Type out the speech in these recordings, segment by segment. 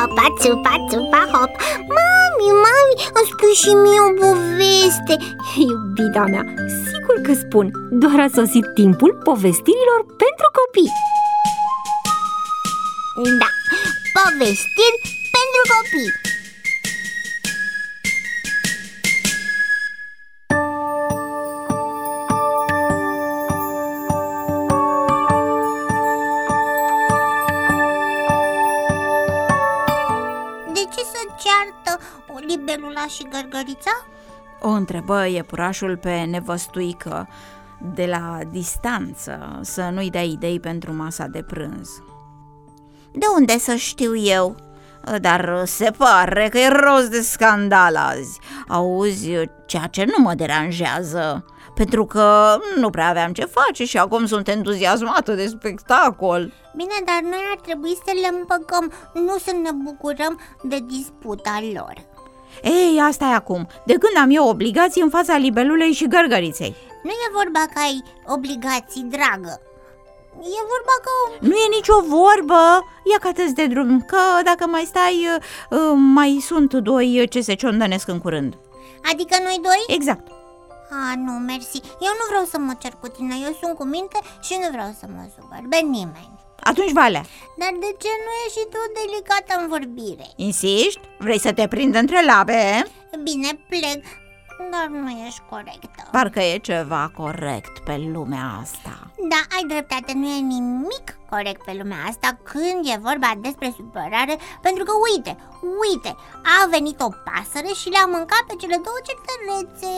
țupa, țupa, țupa, hop. Mami, îmi spui și mie o poveste. Iubita mea, sigur că spun. Doar a sosit timpul povestirilor pentru copii. Da, povestiri pentru copii. De ce se ceartă libelula și gărgărița? O întrebă iepurașul pe nevăstuică de la distanță, să nu-i dea idei pentru masa de prânz. De unde să știu eu? Dar se pare că e rost de scandal azi. Auzi, ceea ce nu mă deranjează, pentru că nu prea aveam ce face și acum sunt entuziasmată de spectacol. Bine, dar noi ar trebui să le împăcăm, nu să ne bucurăm de disputa lor. Ei, asta e acum. De când am eu obligații în fața libelulei și gărgăriței? Nu e vorba că ai obligații, dragă. E vorba că... Nu e nicio vorbă. Ia că-te-ți de drum, că dacă mai stai, mai sunt doi ce se ciondănesc în curând. Adică noi doi? Exact. Nu, mersi. Eu nu vreau să mă cer cu tine, eu sunt cu minte și nu vreau să mă supăr pe nimeni. Atunci, Valea. Dar de ce nu ești și tu delicată în vorbire? Insiști? Vrei să te prind între labe? Bine, plec, dar nu ești corectă. Parcă e ceva corect pe lumea asta. Da, ai dreptate, nu e nimic corect pe lumea asta când e vorba despre supărare. Pentru că uite, a venit o pasăre și le-a mâncat pe cele două certărețe.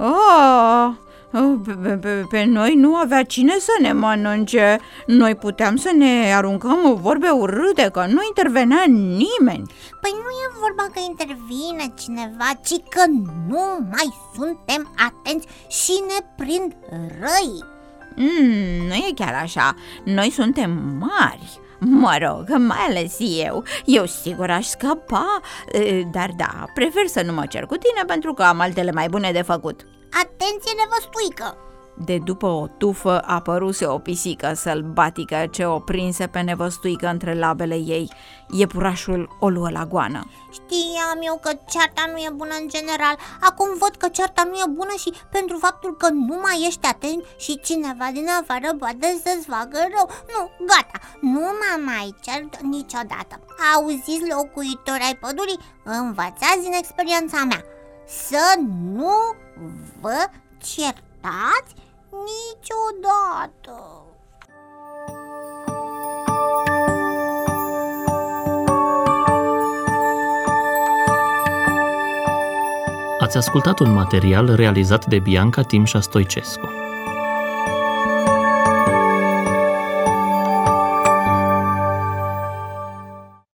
Pe noi nu avea cine să ne mănânce. Noi puteam să ne aruncăm vorbe urâte, că nu intervenea nimeni. Păi nu e vorba că intervine cineva, ci că nu mai suntem atenți și ne prind răi. Nu e chiar așa. Noi suntem mari. Mă rog, mai ales eu sigur aș scăpa. Dar da, prefer să nu mă cer cu tine pentru că am altele mai bune de făcut. Atenție, nevăstuică! De după o tufă apăruse o pisică sălbatică ce o prinse pe nevăstuică între labele ei. Iepurașul o luă la goană. Știam eu că cearta nu e bună în general. Acum văd că cearta nu e bună și pentru faptul că nu mai ești atent și cineva din afară poate să-ți facă rău. Nu, gata, nu mă mai cert niciodată. Auziți, locuitori ai pădurii, învățați din experiența mea să nu vă certați niciodată. Ați ascultat un material realizat de Bianca Timșa Stoicescu.